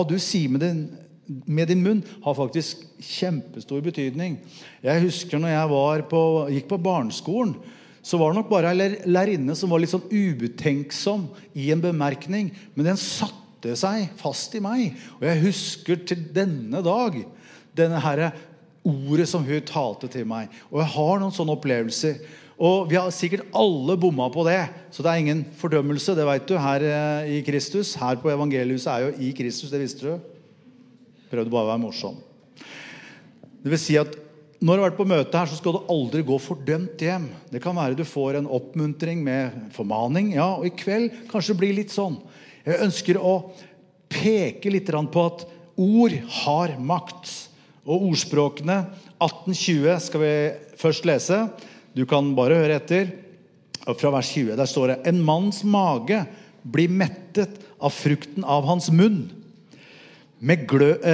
du sier med din munn har faktisk kjempestor betydning. Jeg husker når jeg gikk på barneskolen, så var det nok bare en lærerinne som var litt sånn ubetenksom i en bemerkning, men den satte seg fast i meg. Og jeg husker til denne dag denne her ordet som hun talte til meg. Og jeg har noen sånne opplevelser. Og vi har sikkert alle bommet på det, så det er ingen fordømmelse, det vet du, her i Kristus. Her på evangeliet er jo i Kristus, det visste du. Prøvde bare å være morsom. Det vil si at når du har vært på møte her, så skal du aldri gå fordømt hjem. Det kan være du får en oppmuntring med formaning, ja, og i kveld kanskje blir litt sånn. Jeg ønsker å peke litt på at ord har makt. Og ordspråkene 18-20 skal vi først lese. Du kan bare høre etter. Fra vers 20, der står det: En manns mage blir mettet av frukten av hans munn. Med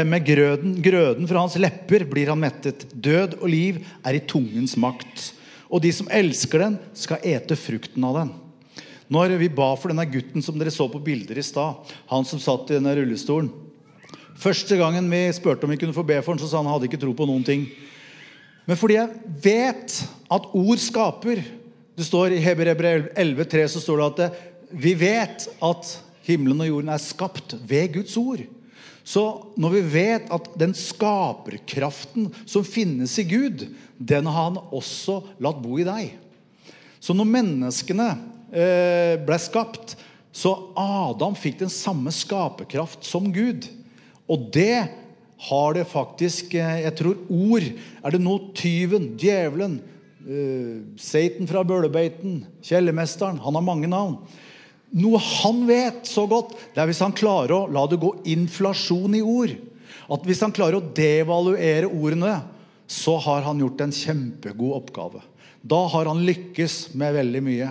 grøden fra hans lepper blir han mettet. Død og liv er i tungens makt. Og de som elsker den skal ete frukten av den. Når vi ba for denne gutten som dere så på bilder i stad, han som satt i denne rullestolen, første gangen vi spurte om vi kunne få be for han, så sa han hadde ikke tro på noen ting. Men fordi jeg vet at ord skaper, det står i Hebreerbrevet 11:3, så står det at vi vet at himmelen og jorden er skapt ved Guds ord. Så når vi vet at den skaperkraften som finnes i Gud, den har han også latt bo i deg. Så når menneskene ble skapt, så Adam fikk den samme skaperkraft som Gud. Og det har det faktisk, jeg tror ord, det noe tyven, djevelen, Satan fra bølebeiten, kjellermesteren, han har mange navn. Noe han vet så godt, det hvis han klarer å la det gå inflasjon i ord. At hvis han klarer å devaluere ordene, så har han gjort en kjempegod oppgave. Da har han lykkes med veldig mye.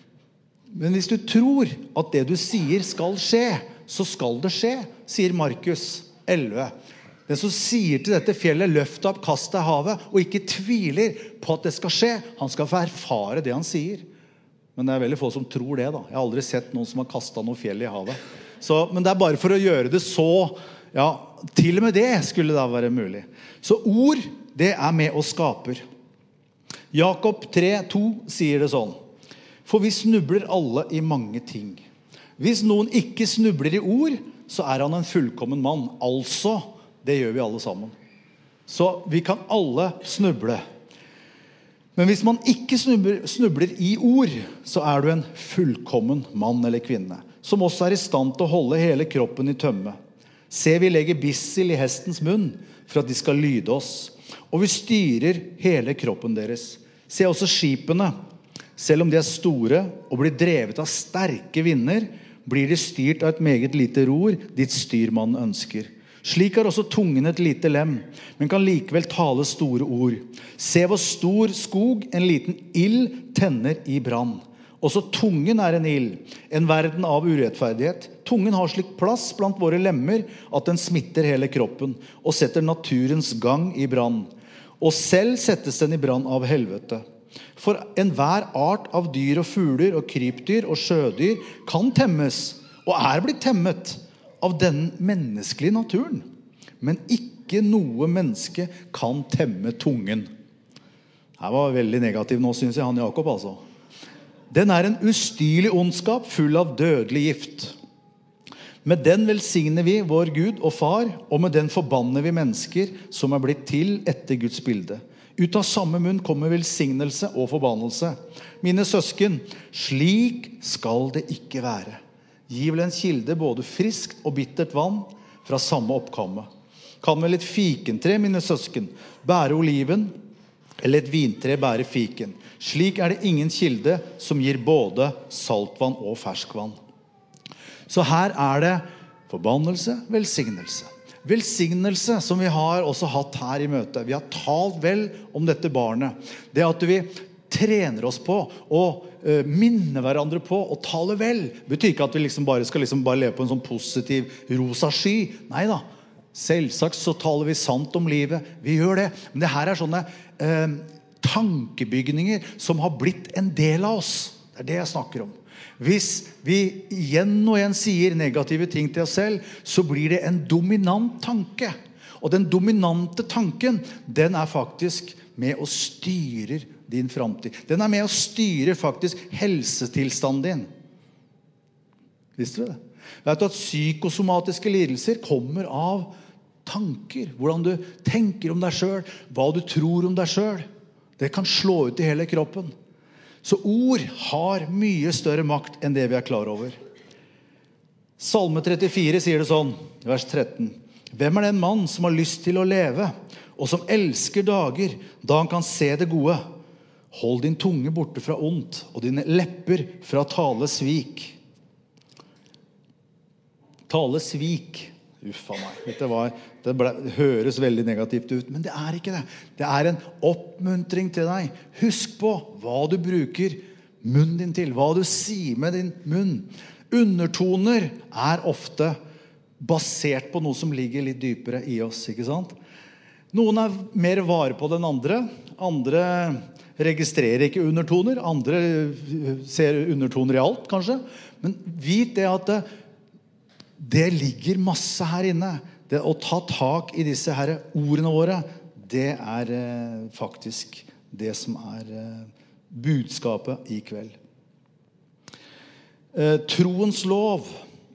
Men hvis du tror at det du sier skal skje, så skal det skje, sier Markus 11. Den som sier til dette fjellet, løft opp, kast deg i havet, og ikke tviler på at det skal skje, han skal få erfare det han sier. Men det er veldig få som tror det da. Jeg har aldri sett noen som har kastet noe fjell i havet. Men det er bare for å gjøre det så, ja, til og med det skulle da være mulig. Så ord, det er med og skaper. Jakob 3:2 sier det sånn: For vi snubler alle i mange ting. Hvis noen ikke snubler i ord, så er han en fullkommen mann. Altså, det gjør vi alle sammen. Så vi kan alle snuble. Men hvis man ikke snubler i ord, så er du en fullkommen mann eller kvinne, som også er i stand til å holde hele kroppen i tømme. Se, vi legger bissel i hestens munn, for at de skal lyde oss. Og vi styrer hele kroppen deres. Se også skipene. Selv om de er store og blir drevet av sterke vinder, blir de styrt av et meget lite ror, ditt styrmannen ønsker. Slik har også tungen et lite lem, men kan likevel tale store ord. Se hvor stor skog en liten ild tenner i brann. Også tungen er en ild, en verden av urettferdighet. Tungen har slik plass blant våre lemmer at den smitter hele kroppen og setter naturens gang i brann. Og selv settes den i brann av helvete. For enhver art av dyr og fugler og krypdyr og sjødyr kan temmes, og er blitt temmet av den menneskelige naturen. Men ikke noe menneske kan temme tungen. Det var veldig negativ nå, synes jeg, han Jakob altså. Den er en ustyrlig ondskap full av dødelig gift. Med den velsigner vi vår Gud og Far, og med den forbanner vi mennesker som er blitt til etter Guds bilde. Ut av samme munn kommer velsignelse og forbannelse. Mine søsken, slik skal det ikke være. Gi vel en kilde både friskt og bittert vann fra samme oppkomme. Kan vel et fikentre, mine søsken, bære oliven, eller et vintre bære fiken. Slik er det ingen kilde som gir både saltvann og ferskvann. Så her er det forbannelse, velsignelse. Velsignelse som vi har også hatt her i møtet. Vi har talt vel om dette barnet. Det at vi trener oss på og minne hverandre på og tale vel. Betyr ikke at vi bare skal leve på en sånn positiv rosa sky. Neida, selvsagt så taler vi sant om livet. Vi gjør det. Men det her er sånne tankebygninger som har blitt en del av oss. Det er det jeg snakker om. Hvis vi igjen og igjen sier negative ting til oss selv, så blir det en dominant tanke. Og den dominante tanken, den faktisk med å styre din fremtid. Den med å styre faktisk helsetilstanden din. Visste du det? Vet du at psykosomatiske lidelser kommer av tanker, hvordan du tenker om deg selv, hva du tror om deg selv. Det kan slå ut i hele kroppen. Så ord har mye større makt enn det vi klar over. Salme 34 sier det sånn, vers 13. Hvem den mann som har lyst til å leve, og som elsker dager, da han kan se det gode? Hold din tunge borte fra ondt, og dine lepper fra tale svik. Tale svik. Uffa meg. Det høres veldig negativt ut, men det ikke det. Det en oppmuntring til deg. Husk på hva du bruker munnen din til, hva du sier med din munn. Undertoner ofte basert på noe som ligger litt dypere i oss, ikke sant? Noen mer vare på den andre. Andre registrerer ikke undertoner. Andre ser undertoner i alt, kanskje. Men vit det at det ligger masse her inne. Det å ta tak i disse her ordene våre, det faktisk det som budskapet i kveld. Troens lov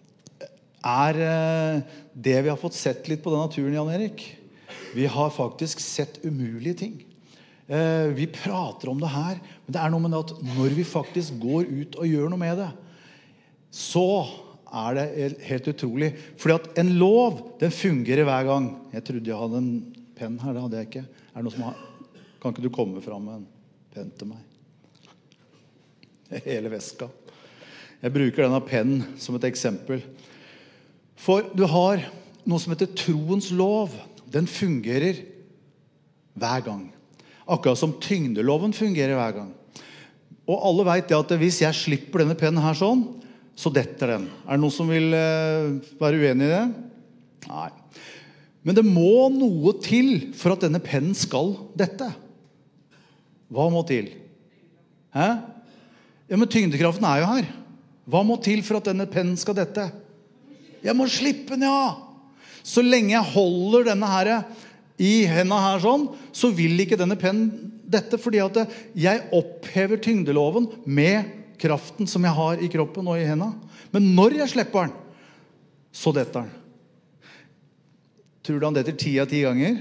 det vi har fått sett litt på den naturen, Jan Erik. Vi har faktisk sett umulige ting. Vi prater om det her, men det noe med det at når vi faktisk går ut og gjør noe med det, så det helt utrolig. Fordi at en lov, den fungerer hver gang. Jeg trodde jeg hadde en penn her, det hadde jeg ikke. Det noe som kan ikke du komme fram med en penn til meg? Hele veska. Jeg bruker denne pennen som et eksempel. For du har noe som heter troens lov. Den fungerer hver gang. Akkurat som tyngdeloven fungerer hver gang. Og alle vet det at hvis jeg slipper denne pennen her sånn, så detter den. Det noen som vil være uenig i det? Nei. Men det må noe til for at denne pennen skal dette. Hva må til? Hæ? Ja, men tyngdekraften jo her. Hva må til for at denne pennen skal dette? Jeg må slippe den, ja. Så lenge jeg holder denne her i hendene her sånn, så vil ikke denne pennen dette, fordi at jeg opphever tyngdeloven med kraften som jeg har i kroppen og i hendene. Men når jeg slipper den, så detter den. Tror du han detter 10 av 10 ganger?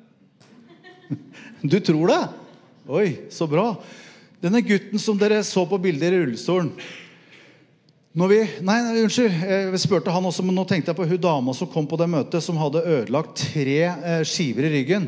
Du tror det? Oi, så bra. Denne gutten som dere så på bilder i rullestolen, unnskyld, jeg spurte han også, men nå tenkte jeg på hun dama som kom på det møtet, som hadde ødelagt 3 skiver i ryggen.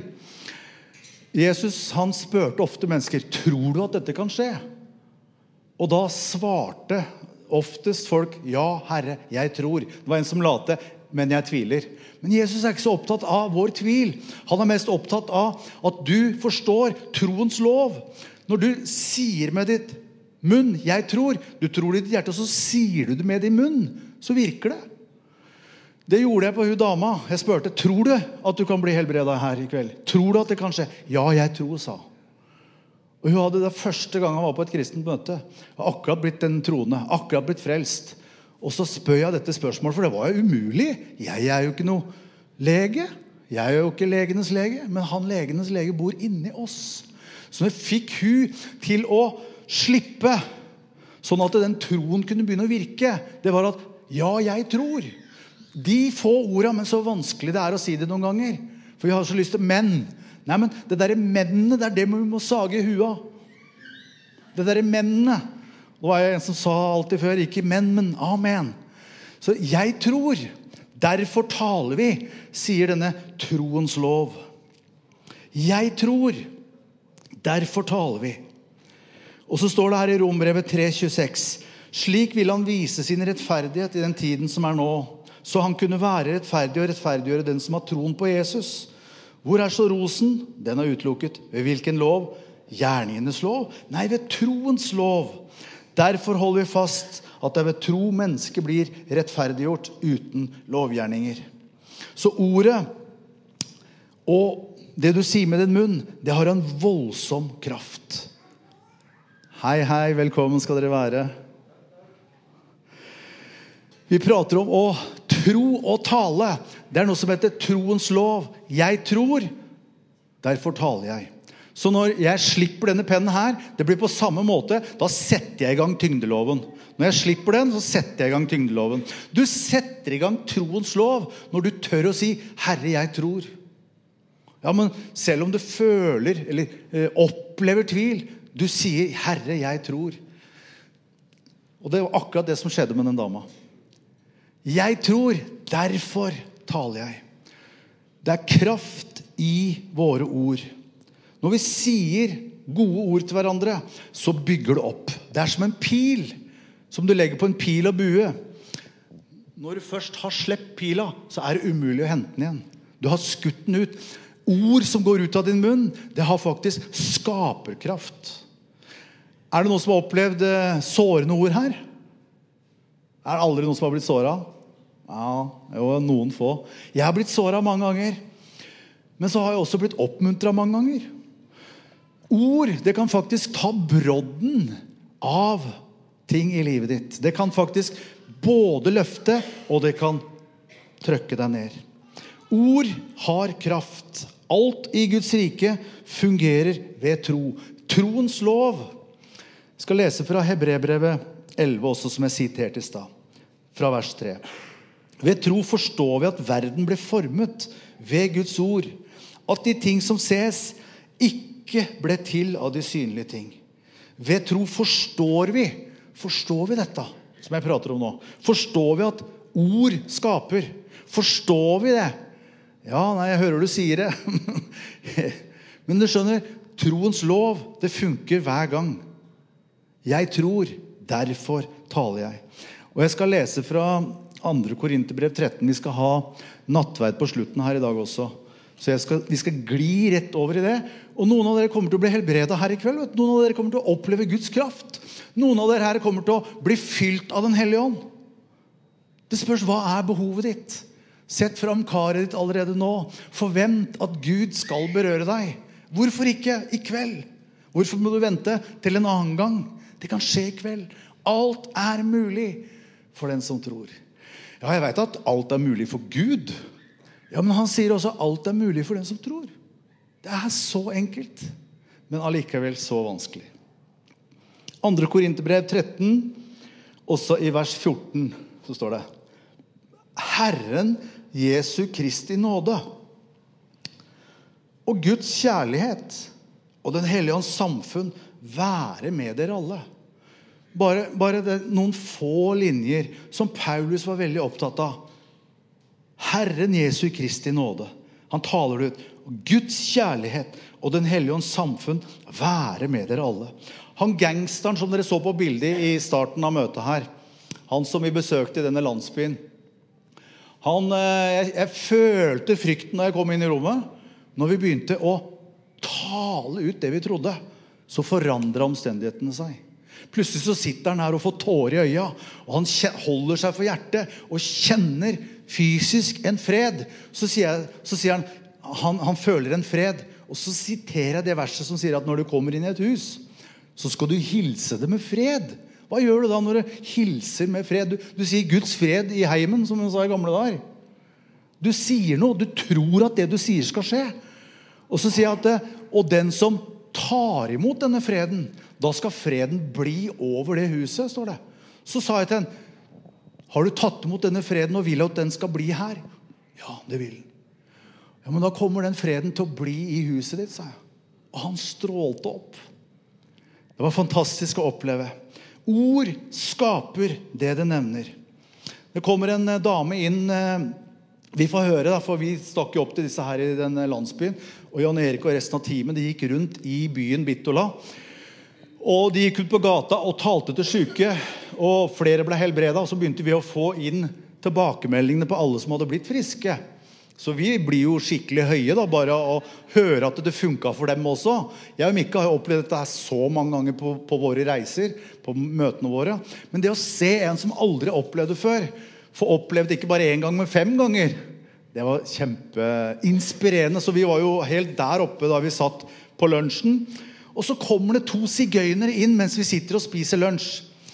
Jesus, han spurte ofte mennesker, tror du at dette kan skje? Og da svarte oftest folk, ja, Herre, jeg tror. Det var en som la til, men jeg tviler. Men Jesus ikke så opptatt av vår tvil. Han mest opptatt av at du forstår troens lov. Når du sier med ditt munn, jeg tror, du tror i ditt hjerte, og så sier du det med din munn, så virker det. Det gjorde jeg på hun dama. Jeg spurte, tror du at du kan bli helbredet her i kveld? Tror du at det kan skje? Ja, jeg tror, sa. Og hun hadde det første gang han var på et kristent møte. Akkurat blitt en troende, akkurat blitt frelst. Og så spør jeg dette spørsmålet, for det var jo umulig. Jeg jo ikke noe lege. Jeg jo ikke legenes lege, men han legenes lege bor inni oss. Så jeg fikk hun til å slippe, sånn at den troen kunne begynne å virke. Det var at, ja, jeg tror. De få ordene, men så vanskelig det å si det noen ganger. For vi har så lyst til menn. Nei, men det der mennene, det det vi må sage i hua. Det der mennene. Det var en som sa alltid før, ikke menn, men amen. Så jeg tror, derfor taler vi, sier denne troens lov. Jeg tror, derfor taler vi. Og så står det her i Rombrevet 3:26. Slik vil han vise sin rettferdighet i den tiden som nå, så han kunne være rettferdig og rettferdiggjøre den som har troen på Jesus. Hvor så rosen? Den utelukket. Ved hvilken lov? Gjerningenes lov? Nei, ved troens lov. Derfor holder vi fast at det ved tro mennesket blir rettferdiggjort uten lovgjerninger. Så ordet og det du sier med din munn, det har en voldsom kraft. Hei, hei, velkommen skal dere være. Vi prater om å tro og tale. Det noe som heter troens lov. Jeg tror, derfor taler jeg. Så når jeg slipper denne pennen her, det blir på samme måte, da setter jeg i gang tyngdeloven. Når jeg slipper den, så setter jeg i gang tyngdeloven. Du setter i gang troens lov når du tør å si, Herre, jeg tror. Ja, men selv om du føler eller opplever tvil, du sier, Herre, jeg tror. Og det var akkurat det som skjedde med den dama. Jeg tror, derfor taler jeg. Det kraft i våre ord. Når vi sier gode ord til hverandre, så bygger det opp. Det som en pil, som du legger på en pil og bue. Når du først har slept pila, så det umulig å hente den igjen. Du har skutt den ut. Ord som går ut av din munn, det har faktisk skaperkraft. Det noen som har opplevd sårende ord her? Det aldri noen som har blitt såret? Ja, jo, noen få. Jeg har blitt såret mange ganger. Men så har jeg også blitt oppmuntret mange ganger. Ord, det kan faktisk ta brodden av ting i livet ditt. Det kan faktisk både løfte, og det kan trykke deg ned. Ord har kraft. Alt i Guds rike fungerer ved tro. Troens lov. Jeg skal lese fra Hebreerbrevet 11 også, som jeg siterte i sted. Fra vers 3. Ved tro forstår vi at verden ble formet ved Guds ord. At de ting som ses ikke ble til av de synlige ting. Ved tro forstår vi dette, som jeg prater om nå. Forstår vi at ord skaper? Forstår vi det? Ja, nei, jeg hører du sier det. Men du skjønner, troens lov, det funker hver gang. Jeg tror, derfor taler jeg. Og jeg skal lese fra 2. Korinterbrev 13. Vi skal ha nattverd på slutten her i dag også. Så vi skal gli rett over i det. Og noen av dere kommer til å bli helbredet her i kveld. Noen av dere kommer til å oppleve Guds kraft. Noen av dere her kommer til å bli fylt av den hellige ånd. Det spørs, hva behovet ditt? Sett fram karet ditt allerede nå. Forvent at Gud skal berøre deg. Hvorfor ikke i kveld? Hvorfor må du vente til en annen gang? Det kan skje i kveld. Alt mulig for den som tror. Ja, jeg vet at alt mulig for Gud. Ja, men han sier også alt mulig for den som tror. Det så enkelt, men allikevel så vanskelig. 2. Korinterbrev 13, også i vers 14, så står det Herren Jesu Kristi nåde og Guds kjærlighet og den hellige ånds samfunn være med dere alle. Bare det, noen få linjer som Paulus var veldig opptatt av. Herren Jesu Kristi nåde. Han taler det ut. Guds kjærlighet og den hellige ånds samfunn være med dere alle. Han gangsteren som dere så på bildet i starten av møtet her, han som vi besøkte i denne landsbyen, jeg følte frykten da jeg kom inn i rommet. Når vi begynte å tale ut det vi trodde, så forandret omstendighetene seg. Plutselig så sitter han her og får tårer i øya, og han holder seg for hjertet og kjenner fysisk en fred. Så sier han føler en fred, og så siterer jeg det verset som sier at når du kommer inn i et hus, så skal du hilse det med fred. Hva gjør du da når du hilser med fred? Du sier Guds fred i heimen, som han sa i gamle dager. Du sier noe, du tror at det du sier skal skje. Og så sier jeg at og den som tar imot denne freden, da skal freden bli over det huset, står det. Så sa jeg til henne, har du tatt imot denne freden og vil at den skal bli her? Ja, det vil den. Ja, men da kommer den freden til å bli i huset ditt, sa jeg. Og han strålte opp. Det var fantastisk å oppleve. Ord skaper det det nevner. Det kommer en dame inn, vi får høre da, for vi stakk jo opp til disse her i den landsbyen, og Jan Erik og resten av teamet, de gikk rundt i byen Bitola, og de gikk ut på gata og talte til syke, og flere ble helbredet, og så begynte vi å få inn tilbakemeldingene på alle som hadde blitt friske. Så vi blir jo skikkelig høye da, bare å høre at det funket for dem også. Jeg og Mikka har opplevd dette så mange ganger på våre reiser, på møtene våre. Men det å se en som aldri opplevde før, få opplevd ikke bare 1 gang, men 5 ganger, det var kjempeinspirerende. Så vi var jo helt der oppe da vi satt på lunsjen. Og så kommer det 2 sigøynere inn mens vi sitter og spiser lunsj.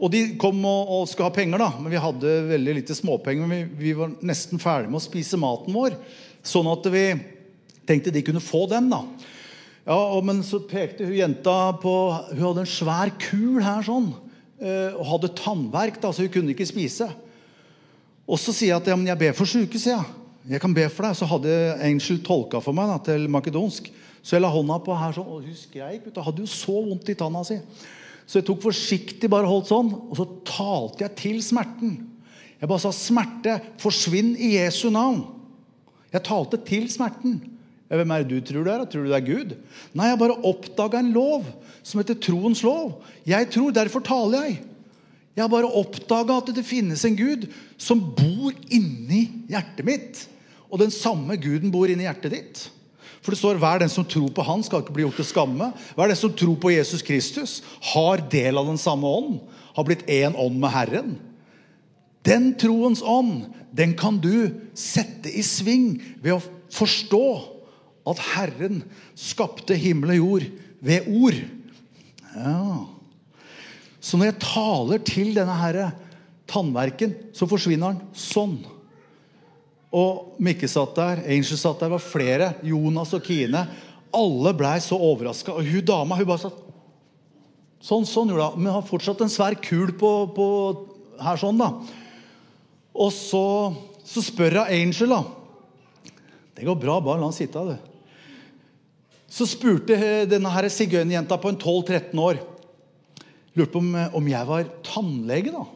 Og de kom og skulle ha penger da, men vi hadde veldig lite småpenger, men vi var nesten ferdig med å spise maten vår, sånn at vi tenkte de kunne få den da. Ja, men så pekte hun jenta på, hun hadde en svær kul her sånn, og hadde tannverk da, så hun kunne ikke spise. Og så sier jeg at ja, men jeg ber for syke, sier jeg. Jeg kan be for deg. Så hadde Angel tolket for meg da, til makedonsk. Så jeg la hånda på her sånn, og hun skreik, hun hadde jo så vondt i tanna si. Så jeg tok forsiktig, bare holdt sånn, og så talte jeg til smerten. Jeg bare sa, smerte, forsvinn i Jesu navn. Jeg talte til smerten. Hvem er det du tror det er? Tror du det er Gud? Nei, jeg bare oppdaget en lov som heter troens lov. Jeg tror, derfor taler jeg. Jeg har bare oppdaget at det finnes en Gud som bor inni hjertet mitt. Og den samme Guden bor inni hjertet ditt. For det står, hver den som tror på han skal ikke bli gjort til skamme. Hver den som tror på Jesus Kristus har del av den samme ånd. Har blitt en ånd med Herren. Den troens ånd, den kan du sette i sving ved å forstå at Herren skapte himmel og jord ved ord. Ja. Så når jeg taler til denne her tannverken, så forsvinner den sånn. Og Mikke satt der, Angel satt der, var flere, Jonas og Kine. Alle ble så overrasket. Og hun dama, hun bare satt sånn gjorde hun. Men har fortsatt en svær kul på her sånn da. Og så spør jeg Angel da. Det går bra, bare la han sitte det. Så spurte denne her sigøynerjenta på en 12-13 år. Lurte på om jeg var tannlege da.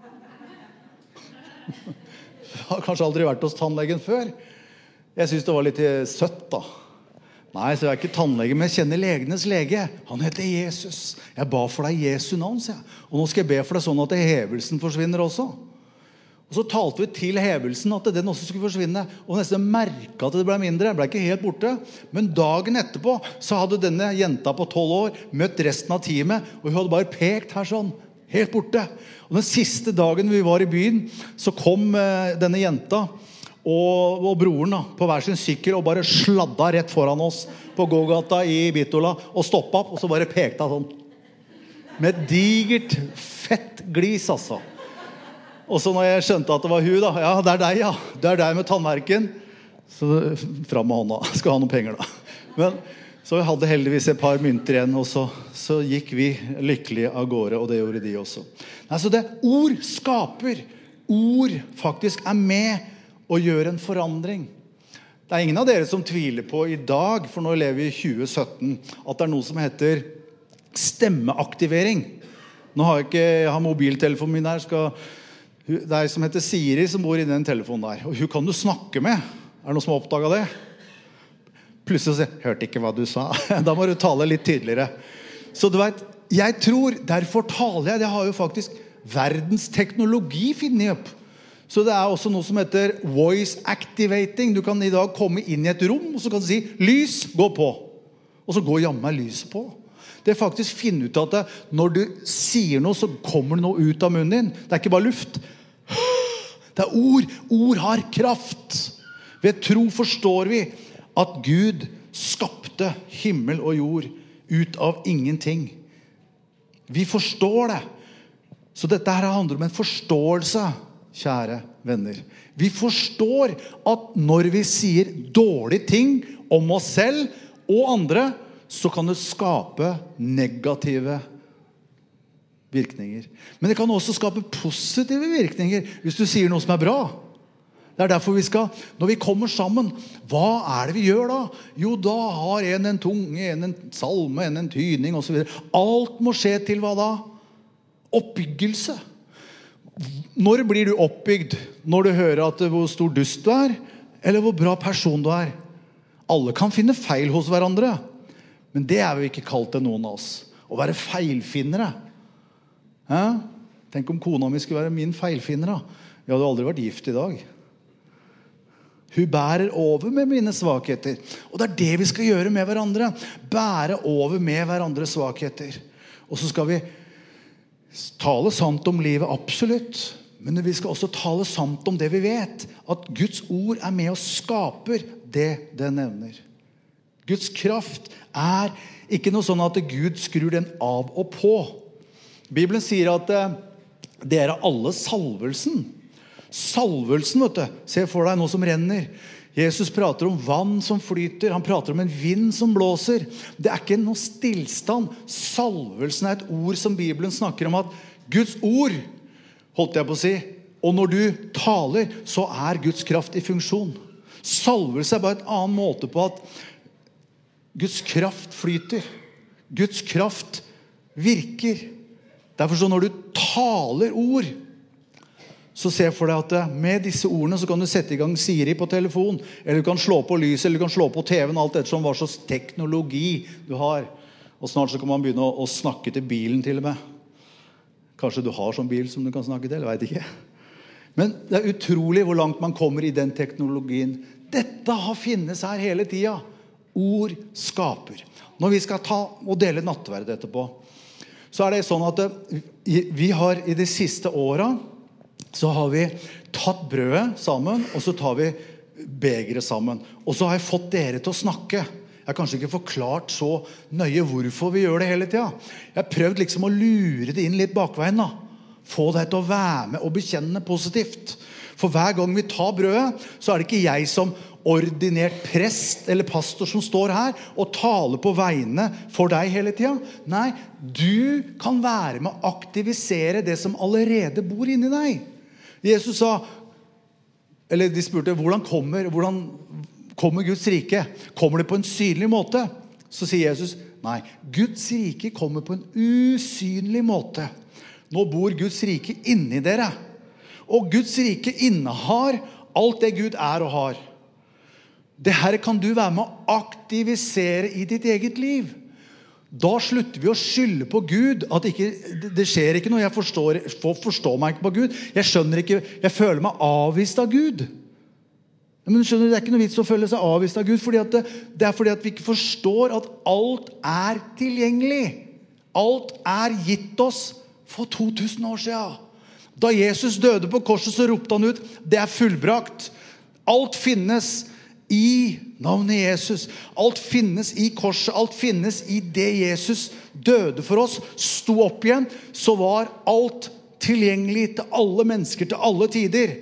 Jeg har kanskje aldri vært hos tannlegen før. Jeg synes det var litt søtt da. Nei, så jeg er ikke tannlege, men jeg kjenner legenes lege. Han heter Jesus. Jeg ba for deg i Jesu navn, sier jeg. Og nå skal jeg be for deg sånn at hevelsen forsvinner også. Og så talte vi til hevelsen at den også skulle forsvinne. Og nesten merket at det ble mindre. Det ble ikke helt borte. Men dagen etterpå så hadde denne jenta på 12 år møtt resten av teamet. Og hun hadde bare pekt her sånn. Helt borte. Og den siste dagen vi var i byen, så kom denne jenta og broren da, på hver sin sykkel og bare sladda rett foran oss på gågata i Bitola og stoppet opp, og så bare pekte han sånn. Med et digert fett glis, altså. Og så når jeg skjønte at det var hun da, ja, det er deg, ja. Det er deg med tannverken. Så fram med hånda, skal ha noen penger da. Men så jeg hadde heldigvis et par mynter igjen, og så gikk vi lykkelige av gårde, og det gjorde de også. Nei, så det ord skaper. Ord faktisk er med å gjøre en forandring. Det er ingen av dere som tviler på i dag, for nå lever vi i 2017, at det er noe som heter stemmeaktivering. Nå har jeg har mobiltelefonen min her, det er en som heter Siri som bor i den telefonen der, og hun kan du snakke med. Er det noen som har oppdaget det? Plutselig sier, hørte ikke hva du sa. Da må du tale litt tydeligere. Så du vet, jeg tror, derfor taler jeg, det har jo faktisk verdens teknologi finnet opp. Så det er også noe som heter voice activating. Du kan i dag komme inn i et rom, og så kan du si, lys, gå på. Og så går jammen lyset på. Det er faktisk finne ut at når du sier noe, så kommer det noe ut av munnen din. Det er ikke bare luft. Det er ord. Ord har kraft. Ved tro forstår vi at Gud skapte himmel og jord ut av ingenting. Vi forstår det. Så dette her handler om en forståelse, kjære venner. Vi forstår at når vi sier dårlige ting om oss selv og andre, så kan det skape negative virkninger. Men det kan også skape positive virkninger hvis du sier noe som er bra. Det er derfor vi skal, når vi kommer sammen, hva er det vi gjør da? Jo, da har en tunge, en salme, en tyning og så videre. Alt må skje til hva da? Oppbyggelse. Når blir du oppbygd? Når du hører at hvor stor dust du er, eller hvor bra person du er? Alle kan finne feil hos hverandre, men det er vi ikke kalt til noen av oss. Å være feilfinnere. Tenk om kona mi skulle være min feilfinnere. Vi hadde aldri vært gift i dag. Hun bærer over med mine svakheter. Og det er det vi skal gjøre med hverandre. Bære over med hverandres svakheter. Og så skal vi tale sant om livet, absolutt. Men vi skal også tale sant om det vi vet. At Guds ord er med og skaper det nevner. Guds kraft er ikke noe sånn at Gud skrur den av og på. Bibelen sier at det alle salvelsen. Salvelsen, vet du. Se for deg noe som renner. Jesus prater om vann som flyter. Han prater om en vind som blåser. Det ikke noe stillstand. Salvelsen et ord som Bibelen snakker om at Guds ord, holdt jeg på å si, og når du taler, så Guds kraft i funksjon. Salvelse bare et annen måte på at Guds kraft flyter. Guds kraft virker. Derfor så når du taler ord, så se for deg at med disse ordene så kan du sette i gang Siri på telefon, eller du kan slå på lyset, eller du kan slå på TV-en, alt etter som hva slags teknologi du har. Og snart så kan man begynne å snakke til bilen til og med. Kanskje du har sånn bil som du kan snakke til, jeg vet ikke. Men det utrolig hvor langt man kommer i den teknologien. Dette har finnes her hele tiden. Ord skaper. Når vi skal ta og dele nattverd etterpå, så det sånn at vi har i de siste årene, så har vi tatt brødet sammen, og så tar vi begeret sammen. Og så har jeg fått dere til å snakke. Jeg har kanskje ikke forklart så nøye hvorfor vi gjør det hele tiden. Jeg har prøvd liksom å lure det inn litt bakveien da. Få deg til å være med og bekjenne positivt. For hver gang vi tar brødet, så det ikke jeg som ordinert prest eller pastor som står her og taler på vegne for deg hele tiden. Nei, du kan være med å aktivisere det som allerede bor inni deg. Jesus sa, eller de spurte, hvordan kommer Guds rike? Kommer det på en synlig måte? Så sier Jesus, nei, Guds rike kommer på en usynlig måte. Nå bor Guds rike inni dere. Og Guds rike innehar alt det Gud og har. Det her kan du være med å aktivisere i ditt eget liv. Da slutter vi å skylde på Gud. At det skjer ikke noe. Jeg forstår meg ikke på Gud. Jeg skjønner ikke. Jeg føler meg avvist av Gud. Men du skjønner, det ikke noe vits å føle seg avvist av Gud. Fordi det fordi at vi ikke forstår at alt tilgjengelig. Alt gitt oss for 2000 år siden. Da Jesus døde på korset, så ropte han ut, det fullbrakt. Alt finnes i navnet Jesus. Alt finnes i korset. Alt finnes i det Jesus døde for oss. Sto opp igjen, så var alt tilgjengelig til alle mennesker, til alle tider.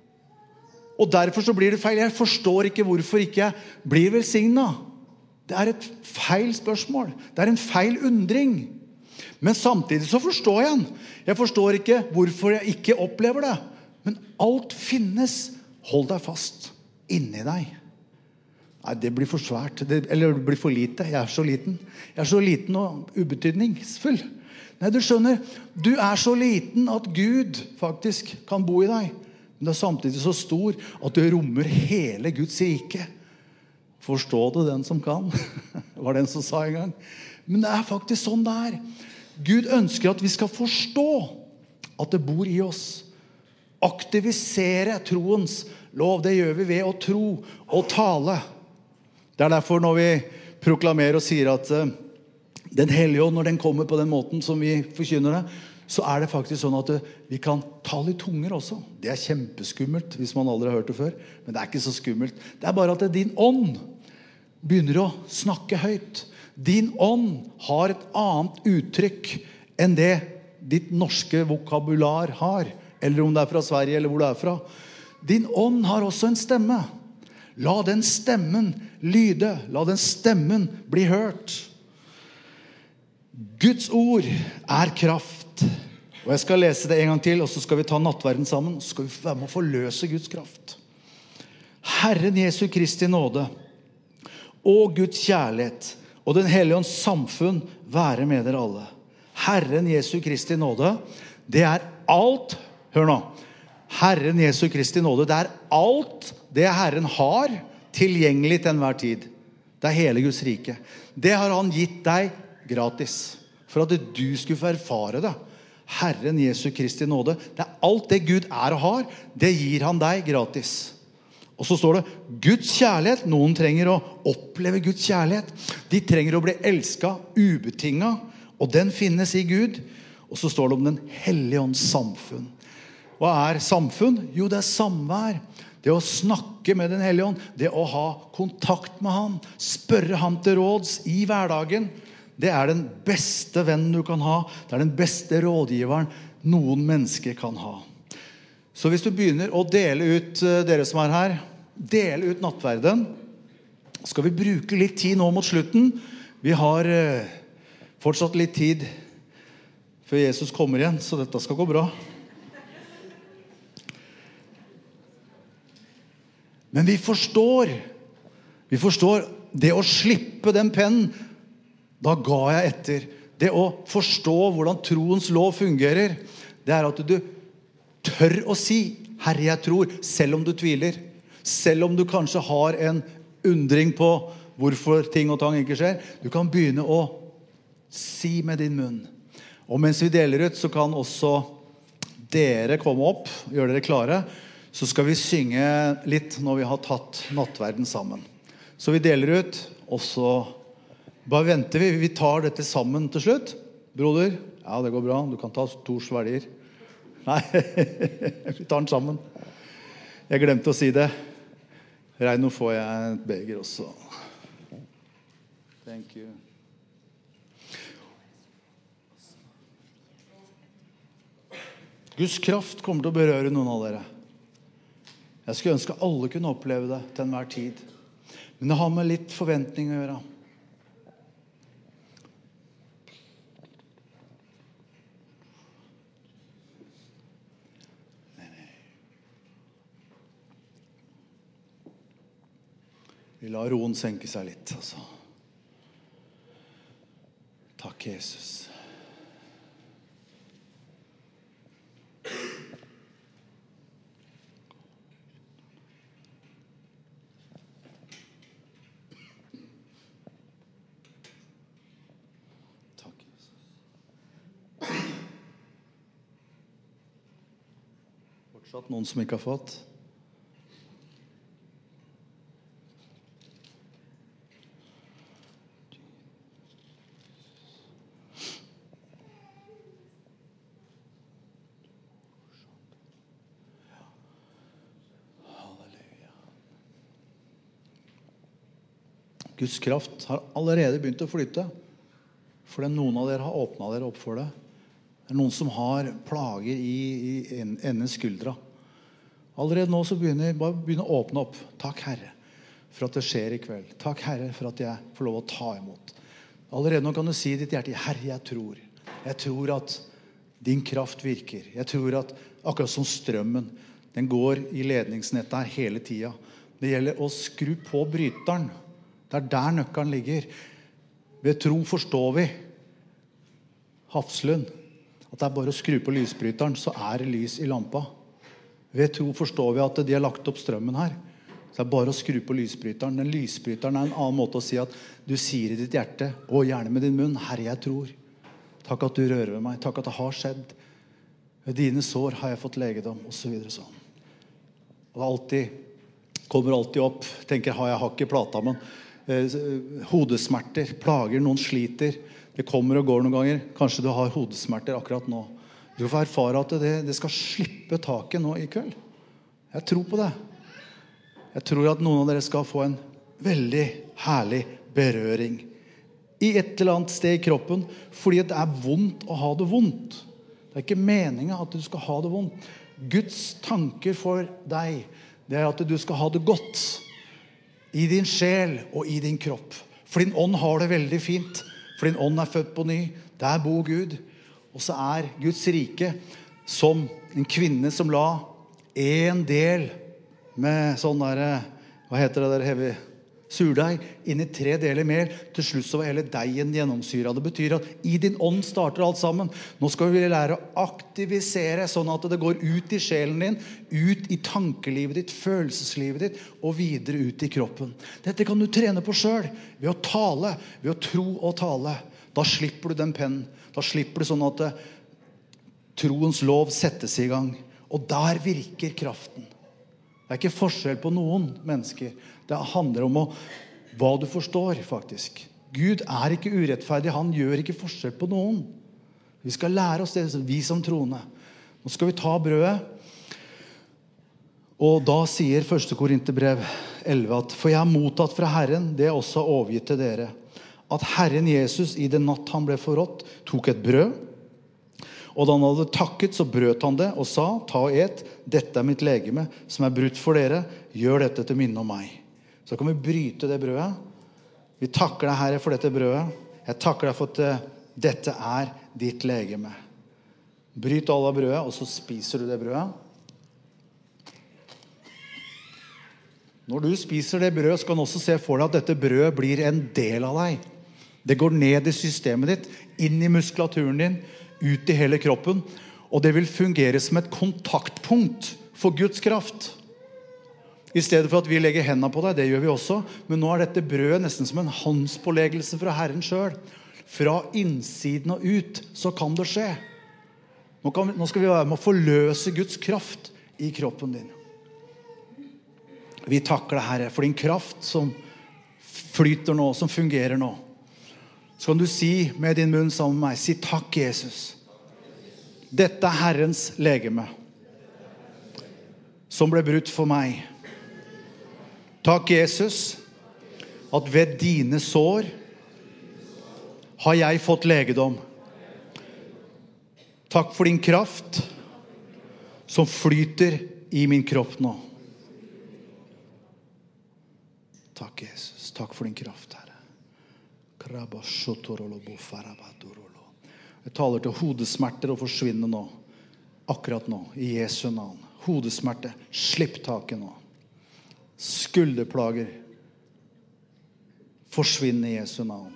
Og derfor så blir det feil. Jeg forstår ikke hvorfor ikke jeg blir velsignet. Det et feil spørsmål. Det en feil undring. Men samtidig så forstår jeg den. Jeg forstår ikke hvorfor jeg ikke opplever det. Men alt finnes. Hold deg fast inni deg. Nei, det blir for svært. Eller det blir for lite. Jeg så liten. Jeg så liten og ubetydningsfull. Nei, du skjønner, du så liten at Gud faktisk kan bo i deg. Men det samtidig så stor at du rommer hele Guds rike. Forstå det den som kan. Var det en som sa en gang. Men det faktisk sånn det Gud ønsker at vi skal forstå at det bor i oss. Aktivisere troens lov, det gjør vi ved å tro og tale. Det derfor når vi proklamerer og sier at den hellige ånd, når den kommer på den måten som vi forkynner det, så det faktisk sånn at vi kan tale i tunger også. Det kjempeskummelt hvis man aldri har hørt det før, men det ikke så skummelt. Det bare at din ånd begynner å snakke høyt. Din ånd har et annet uttrykk enn det ditt norske vokabular har, eller om det fra Sverige eller hvor det fra. Din ånd har også en stemme. La den stemmen lyde. La den stemmen bli hørt. Guds ord kraft. Og jeg skal lese det en gang til, og så skal vi ta nattverden sammen, og så skal vi være med å forløse Guds kraft. Herren Jesu Kristi nåde og Guds kjærlighet og den hellige ånds samfunn være med dere alle. Herren Jesu Kristi nåde, det alt, hør nå, Herren Jesu Kristi nåde, det alt det Herren har tilgjengelig til enhver tid. Det hele Guds rike. Det har han gitt deg gratis, for at du skulle få erfare det. Herren Jesu Kristi nåde, det alt det Gud og har, det gir han deg gratis. Og så står det, Guds kjærlighet, noen trenger å oppleve Guds kjærlighet. De trenger å bli elsket, ubetinget, og den finnes i Gud. Og så står det om den hellige ånds samfunn. Hva samfunn? Jo, det samvær. Det å snakke med den hellige ånd, det å ha kontakt med han, spørre ham til råds i hverdagen, det den beste vennen du kan ha. Det den beste rådgiveren noen mennesker kan ha. Så hvis du begynner å dele ut, dere som her, dele ut nattverden, skal vi bruke litt tid nå mot slutten. Vi har fortsatt litt tid før Jesus kommer igjen, så dette skal gå bra. Men vi forstår det å slippe den pennen, da ga jeg etter. Det å forstå hvordan troens lov fungerer, det at du tør å si, Herre, jeg tror, selv om du tviler, selv om du kanskje har en undring på hvorfor ting og tang ikke skjer. Du kan begynne å si med din munn. Og mens vi deler ut, så kan også dere komme opp, gjøre dere klare, så skal vi synge litt når vi har tatt nattverden sammen. Så vi deler ut, og så bare venter vi. Vi tar dette sammen til slutt. Broder, ja, det går bra. Du kan ta 2 svelger. Nei, vi tar den sammen. Jeg glemte å si det. Nå får jeg et beger også. Thank you. Guds kraft kommer til å berøre noen av dere. Jeg skulle ønske alle kunne oppleve det til enhver tid. Men det har med litt forventning å gjøre. Vi lar roen senke seg litt, altså. Takk, Jesus. Fortsatt noen som ikke har fått. Halleluja. Guds kraft har allerede begynt å flytte, fordi noen av dere har åpnet dere opp for det. Det noen som har plager i enden skuldra. Allerede nå så begynner å åpne opp. Takk, Herre, for at det skjer i kveld. Takk, Herre, for at jeg får lov å ta imot. Allerede nå kan du si i ditt hjerte, Herre, jeg tror. Jeg tror at din kraft virker. Jeg tror at akkurat som strømmen, den går i ledningsnettet her hele tiden. Det gjelder å skru på bryteren. Det der nøkkelen ligger. Ved tro forstår vi, Hafslund, at det bare å skru på lysbryteren, så det lys i lampa. Ved tro forstår vi at de har lagt opp strømmen her. Så det bare å skru på lysbryteren. Den lysbryteren en annen måte å si at du sier i ditt hjerte, og gjerne med din munn, Herre, jeg tror. Takk at du rører ved meg. Takk at det har skjedd. Ved dine sår har jeg fått legedom, og så videre sånn. Og det kommer alltid opp. Tenker, jeg har ikke plata, men hodesmerter, plager, noen sliter. Det kommer og går noen ganger. Kanskje du har hodesmerter akkurat nå. Du får erfare at det skal slippe taket nå i kveld. Jeg tror på det. Jeg tror at noen av dere skal få en veldig herlig berøring i et eller annet sted i kroppen, fordi det vondt å ha det vondt. Det ikke meningen at du skal ha det vondt. Guds tanker for deg, det at du skal ha det godt i din sjel og i din kropp. For din ånd har det veldig fint. For din ånd født på ny. Der bor Gud. Og så Guds rike som en kvinne som la en del med sånn der, hva heter det der heavy surdeig, inn i 3 deler mer. Til slutt så var hele deigen gjennomsyret. Det betyr at i din ånd starter alt sammen. Nå skal vi lære å aktivisere sånn at det går ut i sjelen din, ut i tankelivet ditt, følelseslivet ditt, og videre ut i kroppen. Dette kan du trene på selv, ved å tale, ved å tro og tale. Da slipper du den pennen. Da slipper du sånn at troens lov settes i gang. Og der virker kraften. Det ikke forskjell på noen mennesker. Det handler om hva du forstår, faktisk. Gud ikke urettferdig. Han gjør ikke forskjell på noen. Vi skal lære oss det, vi som troende. Nå skal vi ta brødet. Og da sier 1. Korinterbrev 11 at for jeg har mottatt fra Herren det jeg også har overgitt til dere. At Herren Jesus i den natt han ble forrådt tok et brød. Og da han hadde takket, så brøt han det og sa, ta og et, dette mitt legeme, som brutt for dere, gjør dette til minne om meg. Så kan vi bryte det brødet. Vi takker deg, Herre, for dette brødet. Jeg takker deg for at dette ditt legeme. Bryt alle brødet, og så spiser du det brødet. Når du spiser det brødet, så kan du også se for deg at dette brødet blir en del av deg. Det går ned i systemet ditt, inn i muskulaturen din, ut i hele kroppen, og det vil fungere som et kontaktpunkt for Guds kraft. I stedet for at vi legger hendene på deg, det gjør vi også, men nå dette brødet nesten som en håndspåleggelse fra Herren selv. Fra innsiden og ut, så kan det skje. Nå skal vi være med å forløse Guds kraft i kroppen din. Vi takker deg, Herre, for din kraft som flyter nå, som fungerer nå. Så kan du si med din munn sammen med meg, si takk, Jesus. Dette Herrens legeme, som ble brutt for meg. Takk, Jesus, at ved dine sår har jeg fått legedom. Takk for din kraft som flyter i min kropp nå. Takk, Jesus. Takk for din kraft, Herre. Jeg taler til hodesmerter å forsvinne nå. Akkurat nå, i Jesu navn. Hodesmerte, slipp taket nå. Skulderplager, forsvinne i Jesu navn.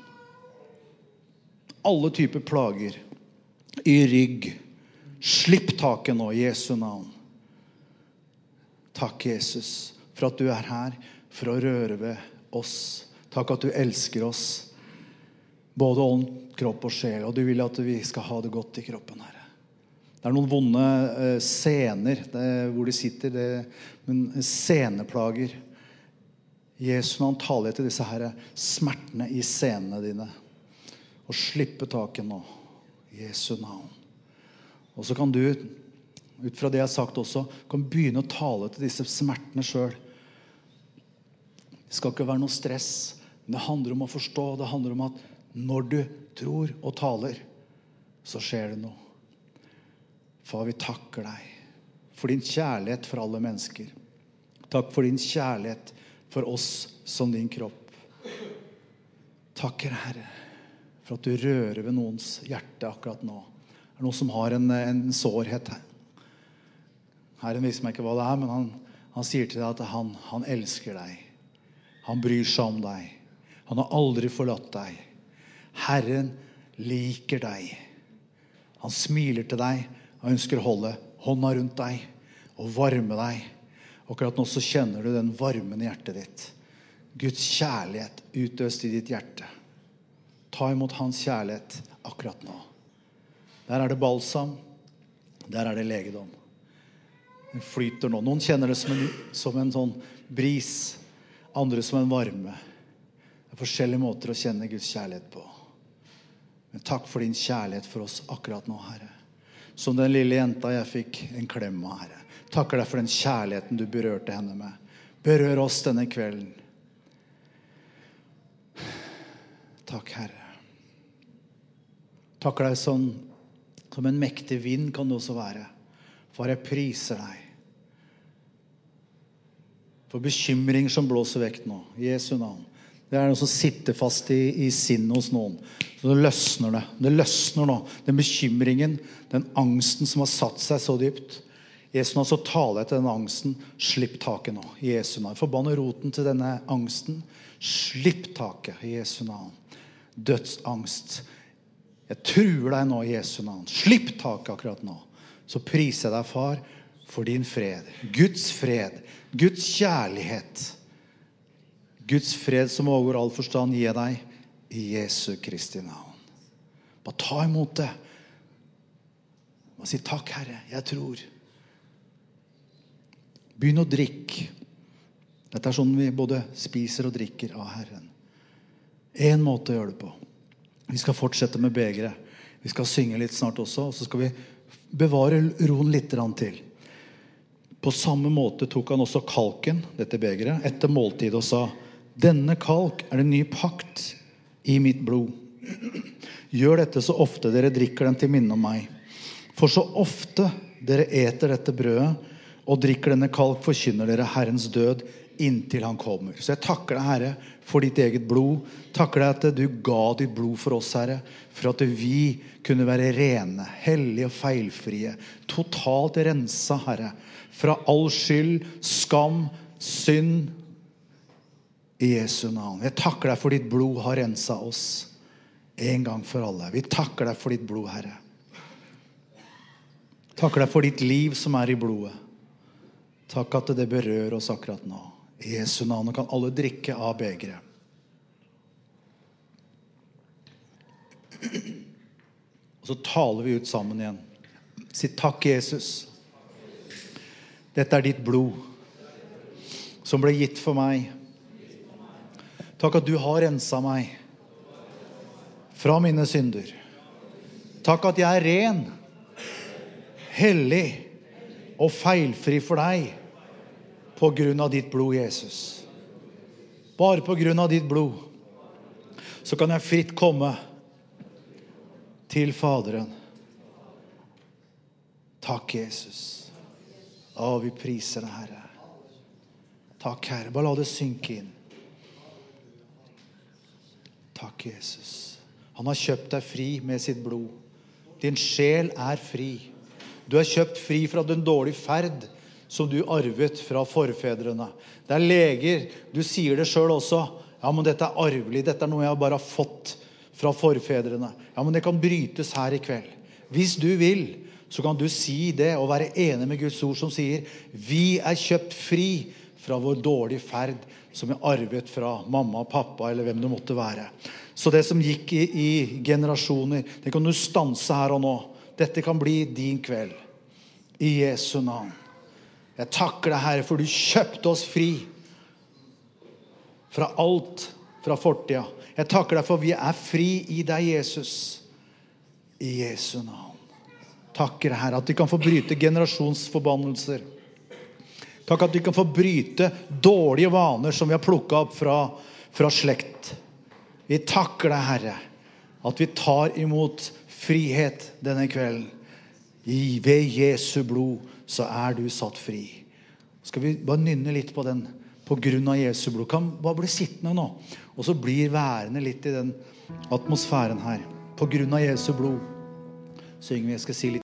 Alle typer plager i rygg, slipp taket nå i Jesu navn. Takk, Jesus, for at du her for å røre ved oss. Takk at du elsker oss, både ånd, kropp og sjel, og du vil at vi skal ha det godt i kroppen, Herre. Det noen vonde sener hvor de sitter, men seneplager. Jesus, han taler til disse her smertene i senene dine, og slippe taket nå, i Jesu navn. Og så kan du, ut fra det jeg har sagt også, kan begynne å tale til disse smertene selv. Det skal ikke være noe stress, men det handler om å forstå, det handler om at når du tror og taler, så skjer det noe. Far, vi takker deg for din kjærlighet for alle mennesker. Takk for din kjærlighet for oss som din kropp. Takker, Herre, for at du rører ved noens hjerte akkurat nå. Det noen som har en sårhet her. Herren viser meg ikke hva det men han sier til deg at han elsker deg. Han bryr seg om deg. Han har aldri forlatt deg. Herren liker deg. Han smiler til deg og ønsker å holde hånda rundt deg og varme deg. Akkurat nå så kjenner du den varmen i hjertet ditt. Guds kjærlighet utøst i ditt hjerte. Ta imot hans kjærlighet akkurat nå. Der det balsam. Der det legedom. Den flyter nå. Noen kjenner det som en sånn bris. Andre som en varme. Det forskjellige måter å kjenne Guds kjærlighet på. Men takk for din kjærlighet for oss akkurat nå, Herre. Som den lille jenta jeg fikk en klem av, Herre. Takker deg for den kjærligheten du berørte henne med. Berør oss denne kvelden. Takk, Herre. Takker deg som en mektig vind kan det også være. For jeg priser deg. For bekymring som blåser vekk nå. I Jesu navn. Det noe som sitter fast i sinnet hos noen. Så det løsner det. Det løsner nå. Den bekymringen, den angsten som har satt seg så dypt. Jesu navn, så taler jeg til den angsten. Slipp taket nå. I Jesu navn. Forbanne roten til denne angsten. Slipp taket i Jesu navn. Dødsangst. Jeg truer deg nå i Jesu navn. Slipp taket akkurat nå. Så priser jeg deg, far, for din fred. Guds fred. Guds kjærlighet. Guds fred som overgår all forstand gir deg i Jesu Kristi navn. Bare ta imot det. Og si takk, Herre, jeg tror. Begynn å drikke. Dette sånn vi både spiser og drikker av Herren. En måte å gjøre det på. Vi skal fortsette med begeret. Vi skal synge litt snart også, og så skal vi bevare roen litt til. På samme måte tok han også kalken, dette begeret, etter måltid og sa, denne kalk det ny pakt i mitt blod. Gjør dette så ofte dere drikker den til minne om meg. For så ofte dere eter dette brødet og drikker denne kalk, forkynner dere Herrens død inntil han kommer. Så jeg takker deg, Herre, for ditt eget blod. Takker deg at du ga ditt blod for oss, Herre, for at vi kunne være rene, hellige og feilfrie, totalt rensa, Herre, fra all skyld, skam, synd, i Jesu navn. Jeg takker deg for ditt blod har rensa oss en gang for alle. Vi takker deg for ditt blod, Herre. Takker deg for ditt liv som i blodet. Takk at det berører oss akkurat nå. I Jesu navn kan alle drikke av begeret. Og så taler vi ut sammen igjen. Si takk, Jesus. Dette ditt blod som ble gitt for meg. Takk at du har rensa meg fra mine synder. Takk at jeg ren, hellig og feilfri for deg på grunn av ditt blod, Jesus. Bare på grunn av ditt blod så kan jeg fritt komme til Faderen. Takk, Jesus. Vi priser deg, Herre. Takk, Herre. Bare la det synke inn. Takk, Jesus. Han har kjøpt deg fri med sitt blod. Din sjel fri. Du kjøpt fri fra den dårlige ferd som du arvet fra forfedrene. Det leger, du sier det selv også. Ja, men dette arvelig, dette noe jeg bare har fått fra forfedrene. Ja, men det kan brytes her i kveld. Hvis du vil, så kan du si det og være enig med Guds ord som sier, vi kjøpt fri fra vår dårlige ferd som arvet fra mamma og pappa eller hvem det måtte være. Så det som gikk i generasjoner, det kan du stanse her og nå. Dette kan bli din kveld. I Jesu navn. Jeg takker deg, Herre, for du kjøpte oss fri fra alt fra fortida. Jeg takker deg for vi fri i deg, Jesus. I Jesu navn. Takker deg, Herre, at vi kan få bryte generasjonsforbannelser. Takk at vi kan få bryte dårlige vaner som vi har plukket opp fra slekt. Vi takker deg, Herre, at vi tar imot frihet denne kvelden. Ved Jesu blod så du satt fri. Skal vi bare nynne litt på den på grunn av Jesu blod? Kan bare bli sittende nå, og så blir værende litt i den atmosfæren her. På grunn av Jesu blod synger vi, jeg skal si litt.